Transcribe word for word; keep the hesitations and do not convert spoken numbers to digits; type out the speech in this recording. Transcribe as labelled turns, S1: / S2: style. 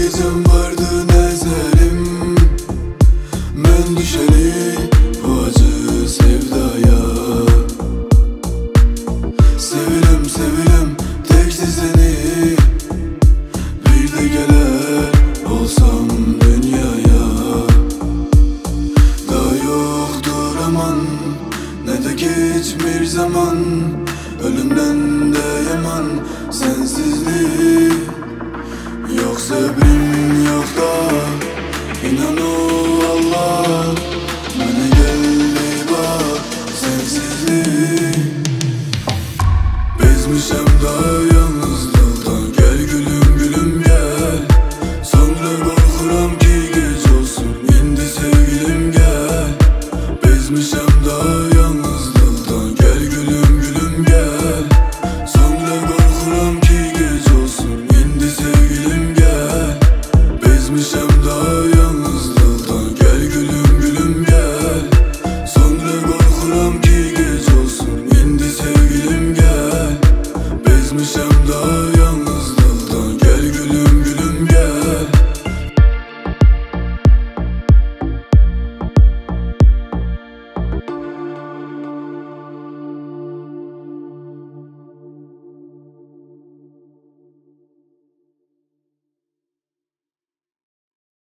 S1: gecem vardı nezerim, ben düşeli bu acı sevdaya. Sevilem sevilem tekti seni, bir de gelir olsam dünyaya. Da yoktur aman ne de geçmir zaman, ölümden de yaman sensizlik. Yoksa